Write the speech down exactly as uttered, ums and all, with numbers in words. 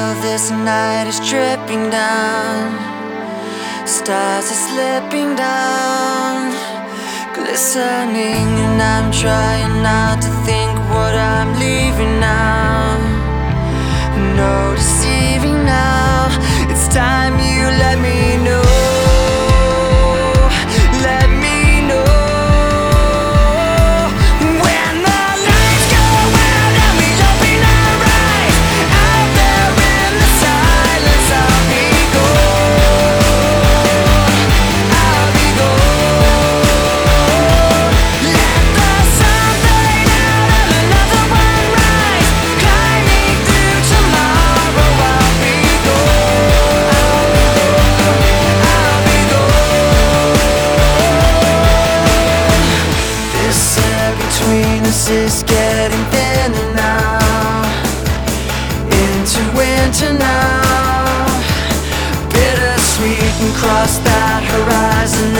this night is dripping down, stars are slipping down, glistening, and I'm trying not to think what I'm leaving now. No deceiving now, it's time you let me know. Let me know. When the lights go out and we open our eyes, out there in the silence, I'll be gone. I'll be gone. Let the sun fade out and another one rise, climbing through tomorrow. I'll be gone. I'll be gone. This air between us is getting thinner now, into winter now. Bittersweet and cross that horizon